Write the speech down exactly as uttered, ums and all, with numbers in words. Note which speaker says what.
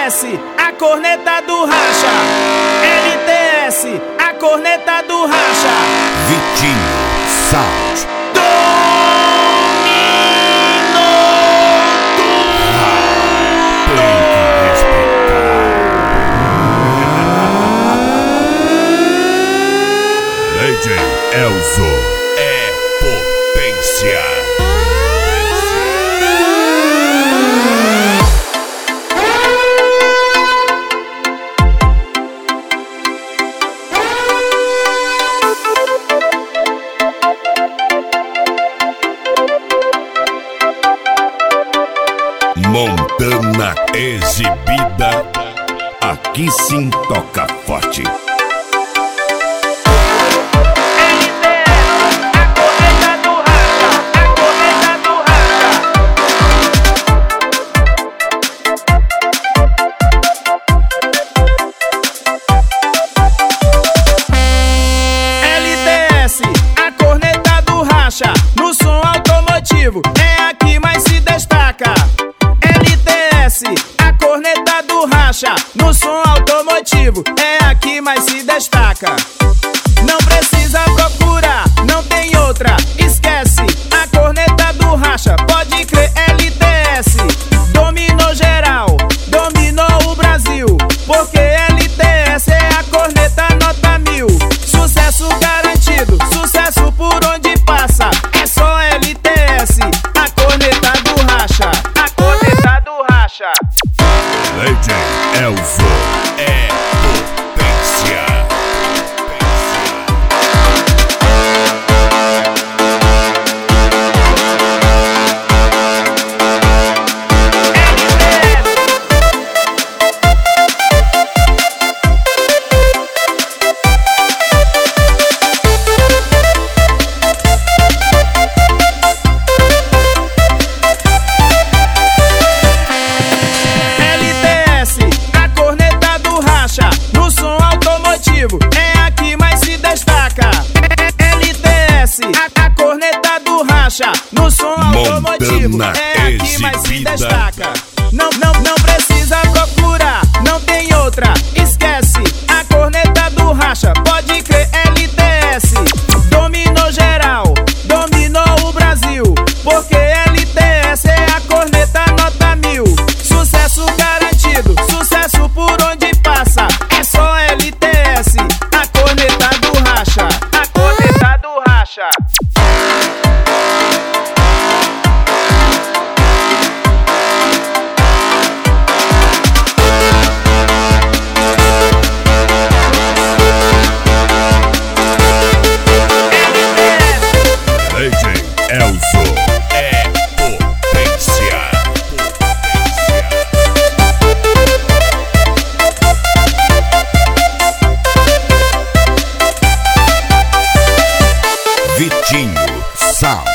Speaker 1: S, a corneta do racha. L T S, a corneta do racha.
Speaker 2: Vitinho Sound. D J Elzo é potência. Montana exibida, aqui sim toca forte.
Speaker 1: No som automotivo, é aqui mais se destaca. L T S, a corneta do racha. No som automotivo, é aqui mais se destaca. Não precisa procurar, não tem outra. Esquece, a corneta do racha. Pode crer, L T S dominou geral, dominou o Brasil. Porque L T S é a corneta nota mil. Sucesso garantido, sucesso por onde passa. É só L T S, a corneta do racha. A corneta do racha.
Speaker 2: D J Elzo é potência.
Speaker 1: É aqui mais se destaca. L T S, a, a corneta do racha. No som automotivo, é aqui mais se destaca. Não, não, não precisa procurar, não tem outra. Esquece, a corneta do racha. Pode crer, L T S dominou geral, dominou o Brasil. Porque L T S é a corneta nota mil. Sucesso garantido, sucesso por onde passa. É só L T S, a corneta do racha. A corneta do racha.
Speaker 2: D J Elzo é potência. Vitinho Sound.